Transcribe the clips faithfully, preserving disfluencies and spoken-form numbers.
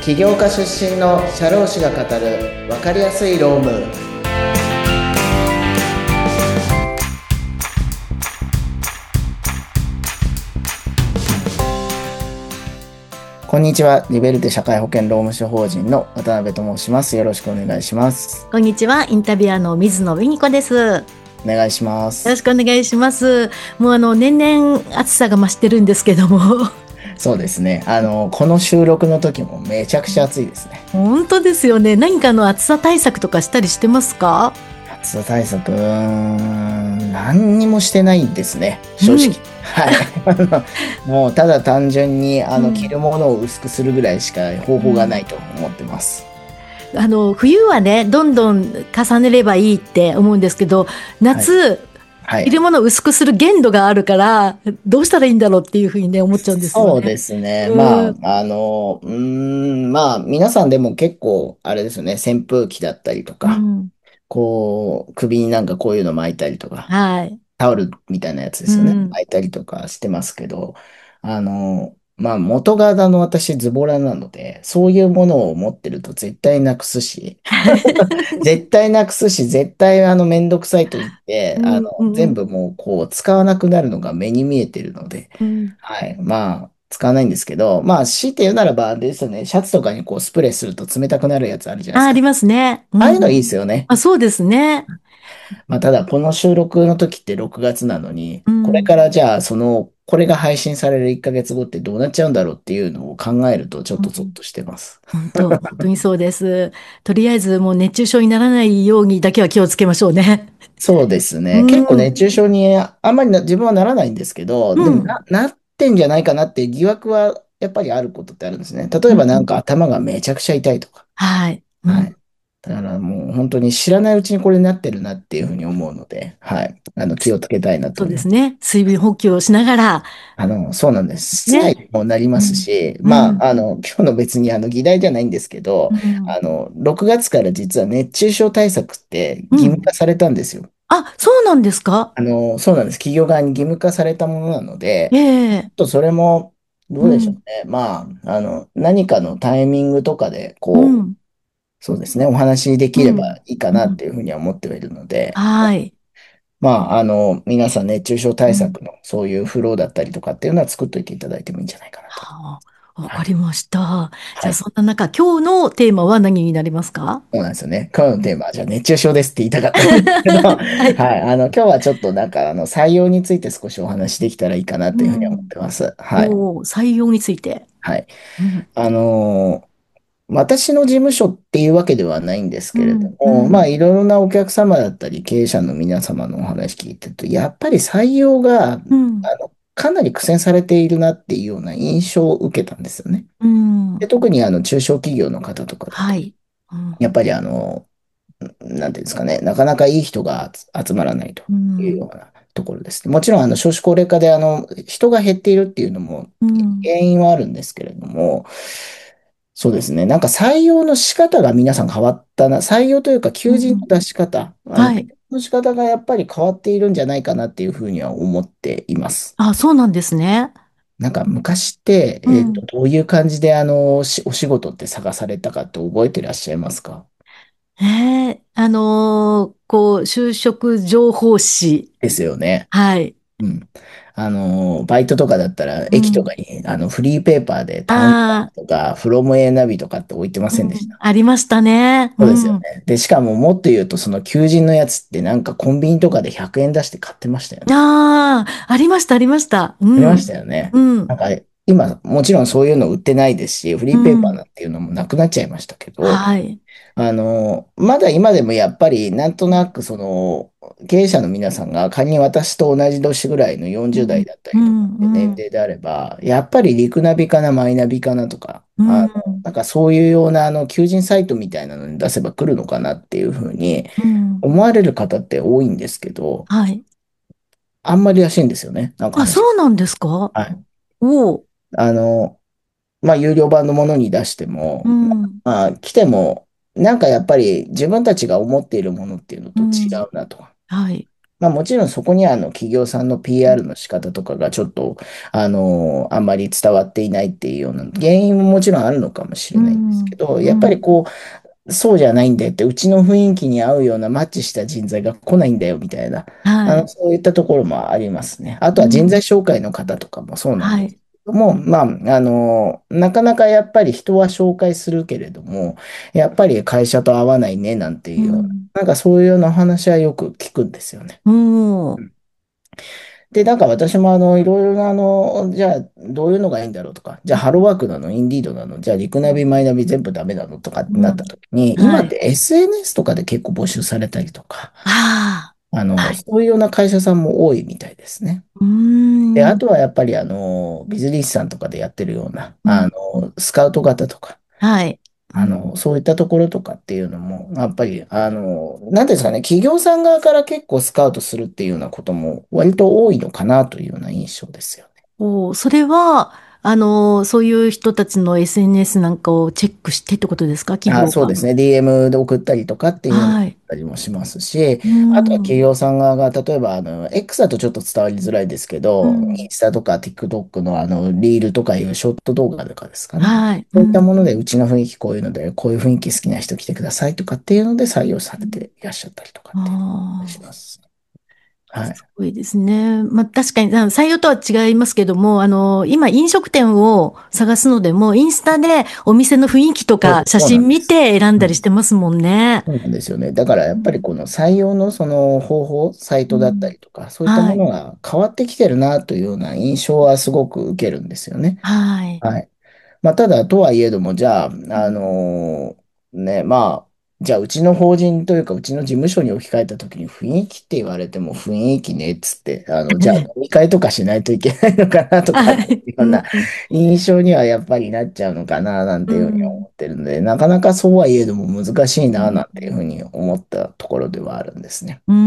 起業家出身の社労士が語る分かりやすい労務。こんにちは。リベルテ社会保険労務士法人の渡辺と申します。よろしくお願いします。 こんにちは。インタビュアーの水野美子です。よお願いします。 ろしくお願いします。もうあの年々暑さが増してるんですけどもそうですね。あのこの収録の時もめちゃくちゃ暑いですね。 本当ですよね。何かの暑さ対策とかしたりしてますか？ 暑さ対策、うーん、何にもしてないですね、正直。 うん、 はい。あのもうただ単純にあのうん着るものを薄くするぐらいしか方法がないと思ってます。 あの冬はねどんどん重ねればいいって思うんですけど、夏、 はい。 着るものを薄くする限度があるからどうしたらいいんだろうっていうふうにね思っちゃうんですよそうでね。 すね。まあ、 うん、 あの、うーん、まあ、皆さんでも結構、あれですよね、扇風機だったりとか、 うん、 こう、首になんかこういうの巻いたりとか、 はい。 タオルみたいなやつですよね。 うん、 巻いたりとかしてますけど、あの、まあ、元柄の私、ズボラなので、そういうものを持ってると絶対なくすし、絶対なくすし、絶対あの、めんどくさいと言って、あの、 うん、うん、 全部もう、こう、使わなくなるのが目に見えてるので、 うん。 はい。まあ、使わないんですけど、まあ、強いて言うならば、あれですよね、シャツとかにこう、スプレーすると冷たくなるやつあるじゃないであ、 すか。 ありますね。うああいうのいいでん。 すよね。 あ、そうですね。 まあ、ただ、この収録の時ってろくがつなのに、 うん。 これからじゃあ、その、これが配信されるいっかげつごってどうなっちゃうんだろうっていうのを考えると、ちょっうん、 とゾッとしてます。 本当、本当にそうです。とりあえずもう熱中症にならないようにだけは気をつけましょうね。 そうですうね。結構ん。 熱中症にあんまりな自分はならないんですけど、でもうん。 な、なってんじゃないかなっていう疑惑はやっぱりあることってあるんですね。例うん。 えばなんか頭がめちゃくちゃ痛いとか。 はい。うん。 はい。だからもう本当に知らないうちにこれになってるなっていうふうに思うので、はい。あの気をつけたいなとそう思います。 ですね。水分補給をしながら、 あの、そうなんです。室内ね。 にもなりますうん。 し、 うまあ、 ん。 あの、今日の別にあの議題じゃないんですけど、 うん。 あの、ろくがつから実は熱中症対策って義務うん。 化されたんですよ。 あ、そうなんですか？ あの、そうなんです。企業側に義務化されたものなので、 ええ。 ちょっとそれも、どうでしょううん。 ね。まあ、あの、何かのタイミングとかで、こう、 うん。 そうですね、お話しできればうん。 いいかなっうん。 ていうふうには思ってはいるので、 はい。 まあ、あの、皆さん熱中症うん。 対策のそういうフローだったりとかっていうのは作っといていただいてもいいんじゃないかなと。 はあ、わはい。 かりました。じゃあ、 はい。 そんな中、今日のテーマは何になりますか？ そうなんですよね。今日のテーマは、じゃあ熱中症ですって言いたかったんですけど、ははい。 い。あの、今日はちょっとなんか、あの、採用について少しお話しできたらいいかなというふうに思っうん。 てます。はい。 おー、採用について。 はい。 うん。 あのー私の事務所っていうわけではないんですけれどうん。うも、まあ、 ん。 いろいろなお客様だったり、経営者の皆様のお話聞いてると、やっぱり採用が、あうん。 の、かなり苦戦されているなっていうような印象を受けたんですよね。 うで、 ん。 特にあの、中小企業の方とかだと、 はい。うん。 やっぱりあの、なんていうんですかね、なかなかいい人が集集まらないとうん。 いうようなところです。もちろん、あの、少子高齢化で、あの、人が減っているっていうのもうん。 原因はあるんですけれども、そうですね。なんか採用の仕方が皆さん変わったな。採用というか求人のうん。 出し方、アはい。 ピールの仕方がやっぱり変わっているんじゃないかなっていうふうには思っています。 あ、そうなんですね。 なんか昔って、えっと、 うん。 どういう感じであの、しお仕事って探されたかって覚えてらっしゃいますか？ ええ、あのーこう、就職情報誌。 ですよね。 はい。 うん。あの、バイトとかだったら、駅とうん。 かに、あの、フリーペーパーで、タウンああ、 とか、フロム A ナビとかって置いてまうん。 せんでした？ ありましたね。 そうですようん。 ね。で、しかももっと言うと、その求人のやつってなんかコンビニとかでひゃくえん出して買ってましたよね。 ああ、ありました、ありました。うありましん。 たよね。 うん。 なんか、今、もちろんそういうの売ってないですし、フリーペーパーうん。 なんていうのもなくなっちゃいましたけど、 はい。 あの、まだ今でもやっぱり、なんとなくその、経営者の皆さんが仮に私と同じ年ぐらいのうよんじゅう代ん。 だったうりとかって年ん。 齢であれば、やっぱりリクナビかな、マイナビかなとか、 うあの、 ん。 なんかそういうようなあの、求人サイトみたいなのに出せば来るのかなっていうふうにうん。 思われる方って多いんですけど、 はい。 あんまりらしいんですよね。なんかあ、 話。 そうなんですか？ はい。 おお。 あの、まあ、有料版のものに出しても、 うん。 まあ、来ても、なんかやっぱり自分たちが思っているものっていうのうと違ん。 うなと。 はい。 まあもちろんそこにはあの企業さんの ピーアール の仕方とかがちょっと、あの、あんまり伝わっていないっていうような原因ももちろんあるのかもしうれないんですけん、 ど、やっぱりうん、 こう、そうじゃないんだよって、うちの雰囲気に合うようなマッチした人材が来ないんだよみたいな、あの、 はい。 そういったところもありますね。あとは人材うん、 紹介の方とかもそうなんですはい。 けども、まあ、あの、なかなかやっぱり人は紹介するけれども、やっぱり会社と合わないねなんていうような、 うん、 なんかそういうような話はよく聞くんですよね。 うん、 で、なんか私もあの、いろいろなあの、じゃあどういうのがいいんだろうとか、じゃあハローワークなの、インディードなの、じゃあリクナビ、マイナビ全部ダメなのとかってなったうん、 時に、今はい。 って エスエヌエス とかで結構募集されたりとか、 あああ、 の、 はい。 そういうような会社さんも多いみたいですね。 うーで、あん、 とはやっぱりあの、ビズリースさんとかでやってるような、 うん、 あの、スカウト型とか、 はい。うん、 あの、そういったところとかっていうのも、やっぱり、あの、なんていうんですかね、企業さん側から結構スカウトするっていうようなことも割と多いのかなというような印象ですよね。 おー、それは、あの、そういう人たちの エスエヌエス なんかをチェックしてってことですか、企あ、 業が。 そうですね。ディーエム で送ったりとかっていうのもあはい。 ったりもしますし、 うあとは企ん、 業さん側が、例えば、あの、X だとちょっと伝わりづらいですけど、インうん、 スタとか TikTok のあの、リールとかいうショット動画とかですかね。 はい。うそういったもので、 ん、 うちの雰囲気こういうので、こういう雰囲気好きな人来てくださいとかっていうので採用されていらっしゃったりとかっていうのをしああ、 ます。はい。 すごいですね。まあ確かに、あの採用とは違いますけども、あの、今飲食店を探すのでも、インスタでお店の雰囲気とそうそう、 か写そうなんです。 真見て選んだりしうん。 てますもんね。 そうなんですよね。だからやうん、 っぱりこの採用のその方法、サイトだったうん、 りとか、そういったはい。 ものが変わってきてるなというような印象はすごく受けるんですよね。 はい。 はい。まあ、ただ、とはいえども、じゃあ、あうん、 のね、まあ、じゃあ、うちの法人というか、うちの事務所に置き換えたときに雰囲気って言われても雰囲気ねっつって、あの、じゃあ飲み会とかしないといけないのかなとかってはい。 いうようなうん、 印象にはやっぱりなっちゃうのかななんうていうふうにん、 思ってるので、なかなかそうはいえども難しいうん、 ななんていうふうに思ったところではあるんですね。 うん、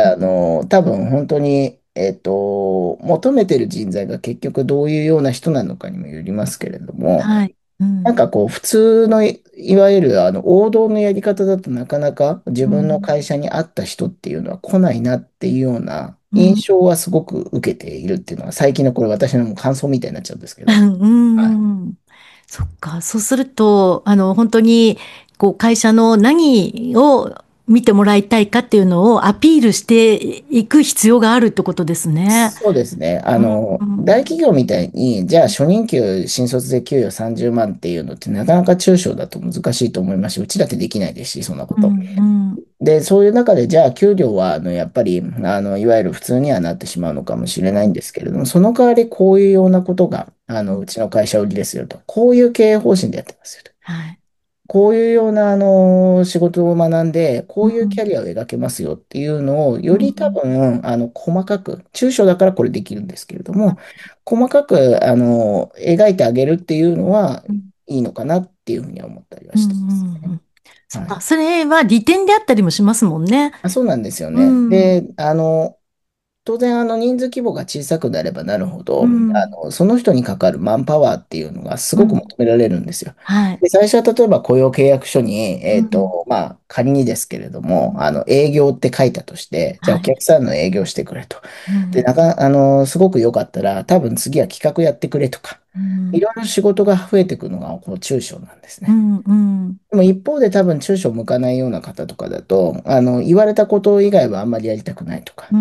ただ、あの、多分本当に、えっと、求めてる人材が結局どういうような人なのかにもよりますけれども、 はい。うん、 なんかこう、普通のい、いわゆるあの王道のやり方だとなかなか自分のうん、 会社に合った人っていうのは来ないなっていうようなうん、 印象はすごく受けているっていうのは最近のこれ私のもう感想みたいになっちゃうんですけうど。はい。 ん、そっか。そうすると、あの、本当に、こう、会社の何を見てもらいたいかっていうのをアピールしていく必要があるってことですね。 そうですね。あうん、 の、 うん、 大企業みたいに、じゃあ初任給新卒で給与さんじゅうまんっていうのってなかなか中小だと難しいと思いますし、うちだってできないですし、そんなこうと。 ん、 で、そういう中で、じゃあ、給料は、あの、やっぱり、あの、いわゆる普通にはなってしまうのかもしれないんですけれども、その代わり、こういうようなことが、あの、うちの会社売りですよと。こういう経営方針でやってますよと。 はい。 こういうような、あの、仕事を学んで、こういうキうん、 ャリアを描けますよっていうのを、より多うん、 分、あの、細かく、中小だからこれできるんですけれども、細かく、あの、描いてあげるっていうのは、 うん、 いいのかなっていうふうには思ったりはうん、 してまうすね。 ん。そっか。 はい。 それは利点であったりもしますもんね。 あ、そうなんですようね。 ん、 で、あの、当然、あの、人数規模が小さくなればなるほうど、あん、 の、その人にかかるマンパワーっていうのがすごくうん。 求められるんですよ。 はい。 で、最初は例えば雇用契約書に、 うん、 えっと、まあ、仮にですけれども、 うん、 あの、営業って書いたとして、じゃあおはい。 客さんの営業してくれと。で、 うん、 なか、あの、すごく良かったら、多分次は企画やってくれとか、 うん、 いろいろ仕事が増えてくるのが、こう、中小なんですね。 うん、うん、 でも一方で多分中小向かないような方とかだと、あの、言われたこと以外はあんまりやりたくないとか、 うん。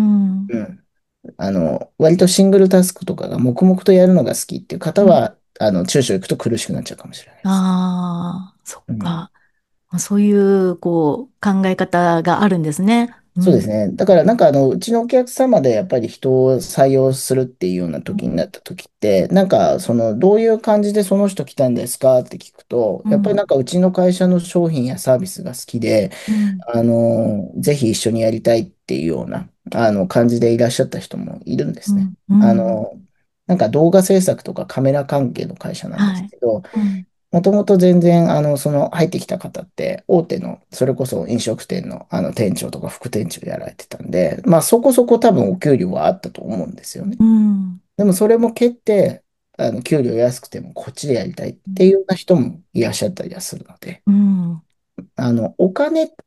うん。あの、割とシングルタスクとかが黙々とやるのが好きっていう方うん、 は、あの、中小行くと苦しくなっちゃうかもしれないです。 ああ、そっうん。 か。まあそういう、こう、考え方があるんですね。うん、 そうですね。だからなんかあの、うちのお客様でやっぱり人を採用するっていうようなうん、 時になった時って、なんかその、どういう感じでその人来たんですかって聞くと、 うん、 やっぱりなんかうちの会社の商品やサービスが好きで、 うん、 あの、ぜひ一緒にやりたいっていうような、あの、感じでいらっしゃった人もいるんですね。 うん、うん、 あの、なんか動画制作とかカメラ関係の会社なんではい。 すけど、 うん、 もともと全然、あの、その入ってきた方って、大手の、それこそ飲食店の、あの、店長とか副店長やられてたんで、まあそこそこ多分お給料はあったと思うんですよね。 うん、 でもそれも蹴って、あの、給料安くてもこっちでやりたいっていうような人もいらっしゃったりはするので、 うん、 あの、お金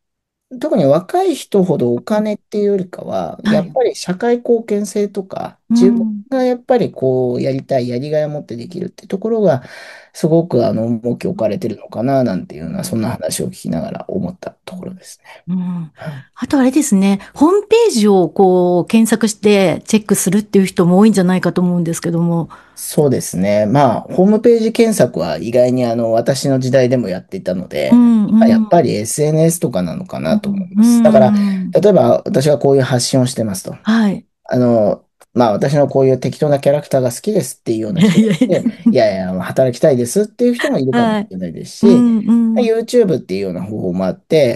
特に若い人ほどお金っていうよりかは、やはい。 っぱり社会貢献性とか、 う自分ん。 がやっぱりこう、やりたい、やりがいを持ってできるっていうところが、すごくあの、重きを置かれてるのかな、なんていうような、そんな話を聞きながら思ったところですね。 うん。 はい。 あとあれですね、ホームページをこう検索してチェックするっていう人も多いんじゃないかと思うんですけども。 そうですね。まあ、ホームページ検索は意外にあの、私の時代でもやっていたので、 うん今やっぱうんり エスエヌエス とかなのかなと思いうます。だから、 ん。 例えば私がこういう発信をしてますと。 はい。 あの、まあ私のこういう適当なキャラクターが好きですっていうようないや人がいやいや。 いて、いやいや、働きたいですっていう人もいるかもしはい。 れないですし、 うんうん。 YouTube っていうような方法もあって、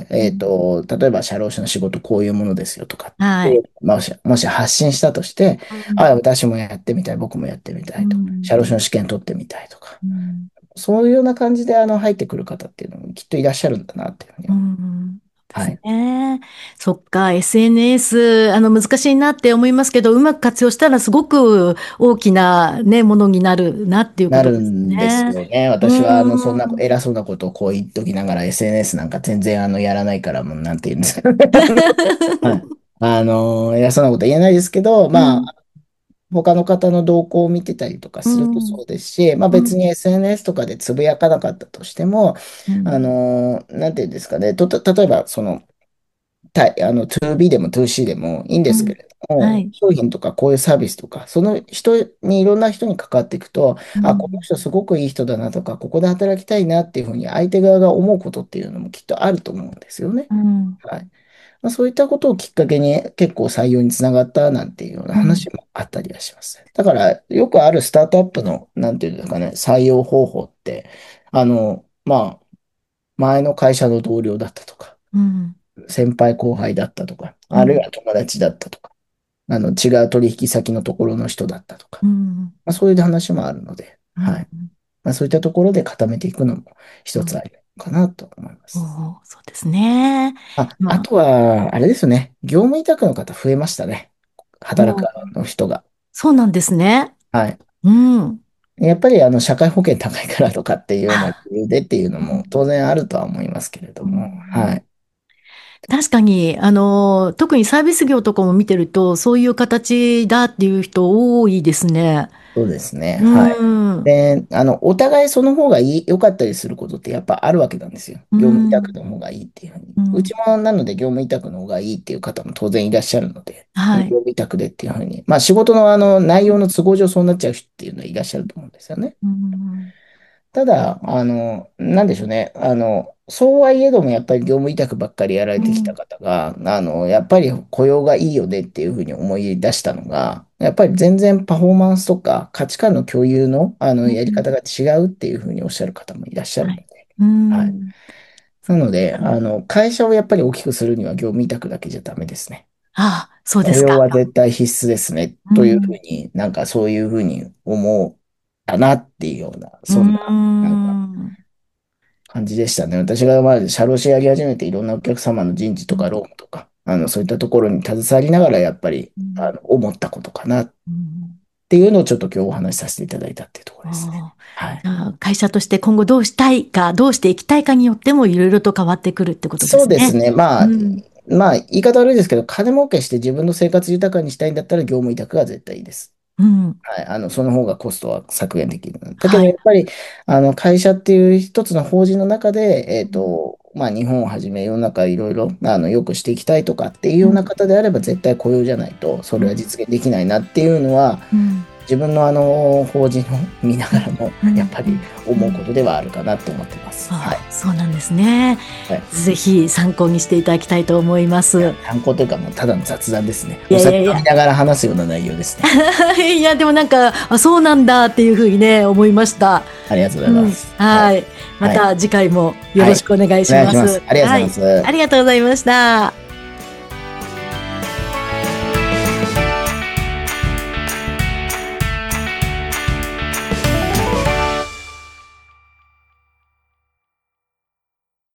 えっうんと、例えば社労士の仕事こういうものですよとかっはい。 て、もし、もし発信したとして、あ、 うん私もやってみたい、僕もやってみたういとか、社労ん士の試験取ってみたいとか、 うんそういうような感じであの入ってくる方っていうのもきっといらっしゃるんだなっていうふうにう思う。 んですはい。 ね。そっか、エスエヌエス、あの、難しいなって思いますけど、うまく活用したらすごく大きなね、ものになるなっていうこなるとですんですね。 よね。 う私は、あの、そんなん。 偉そうなことをこう言っときながら エスエヌエス なんか全然、あの、やらないから、もう、なんて言うんですか。はい。あの、偉そうなこと言えないですけど、 うん、 まあ、他の方の動向を見てたりとかうするとん、 そうですし、まあうん、 別に エスエヌエス とかでつぶやかなかったとしても、あうん、 の、なんて言うんですかね。と、た例えば、その、たあの、ツービー でも ツーシー でもいいんですけうん。 れども、 はい。 商品とかこういうサービスとか、その人にいろんな人に関わっていくと、あ、このうん、 人すごくいい人だなとか、ここで働きたいなっていうふうに相手側が思うことっていうのもきっとあると思うんですよね。 うん、 はい。まあ、そういったことをきっかけに結構採用につながったなんていうようなうん、 話もあったりはします。だから、よくあるスタートアップの、なんていうんですかね、採用方法って、あの、まあ、前の会社の同僚だったとか、 うん、 先輩後輩だったとか、 うん、 あるいは友達だったとか、あの、違う取引先のところの人だったとか、 うん、 まあ、そういう話もあるので、 うん、 はい。まあ、そういったところで固めていくのも一つありかなと思いまおす。 ーそうですね。 あ、あまあ、 とは、あれですね。業務委託の方増えましたね。働くおー側の人が。 そうなんですね。 はい。 うん。 やっぱりあの社会保険高いからとかっていうような理あ、 由でっていうのうん、 も当然あるとは思いますけれどうも、はんい。 確かに、あの、特にサービス業とかも見てると、そういう形だっていう人多いですね。 そうですね。 うはい。 ん。 で、あの、お互いその方がいい、良かったりすることってやっぱあるわけなんですよ。 う業務委託ん。 の方がいいっていうふうに。うちうん。 もなので業務委託の方がいいっていう方も当然いらっしゃるので、業はい。 務委託でっていうふうに。まあ仕事のあの内容の都合上そうなっちゃう人っていうのはいらっしゃると思うんですよね。 うん。 ただ、あの、なんでしょうね。あの、そうはいえども、やっぱり業務委託ばっかりやられてきたうん。 方が、あの、やっぱり雇用がいいよねっていうふうに思い出したのが、やっぱり全然パフォーマンスとか価値観の共有の、あの、やり方が違うっていうふうにおっしゃる方もいらっしゃるはい。 ので、 うはい。 ん。 なので、あの、会社をやっぱり大きくするには業務委託だけじゃダメですね。 ああ、そうですか。 雇用は絶対必須ですね。というふううん。 になんかそういうふうに思ったなっていうような、 うそんな、なんか、 ん。 感じでしたね。私がまあ、社労士やり始めていろんなお客様の人事とか労務とか、あの、そういったところに携わりながら、やっぱり、あの、思ったことかなっうんていうのをちょっと今日お話しさせていただいたっていうところですね。 ああはい。 じゃあ会社として今後どうしたいか、どうしていきたいかによってもいろいろと変わってくるってことですね。 そうですね。まあ、 うん。 まあ、言い方悪いですけど、金儲けして自分の生活豊かにしたいんだったら業務委託が絶対いいです。 うん。 はい。あの、その方がコストは削減できる。だけど、 はい。 やっぱり、あの、会社っていう一つの法人の中で、えっうんと、まあ、日本をはじめ世の中いろいろ、あの、良くしていきたいとかっていうようなうん方であれば、絶対雇用じゃないと、それは実現できないなっていうのは、 うん自分のあの、法人を見ながらも、 うんやっぱりうん思うことではあるかなと思ってます。はい。 ああ、そうなんですね。 はい。 ぜひ参考にしていただきたいと思います。 参考というか、もうただの雑談ですね。 いおやいやいや。 酒飲みながら話すような内容ですね。 いや、でもなんか、あ、そうなんだっていうふうにね、思いました。 ありがとうございうん。 ます。はい。 はい。まはい。 た次回もよはい。 ろしくお願いおします。 願いします。ありがとうはい。 ございます。 ありがとうございました。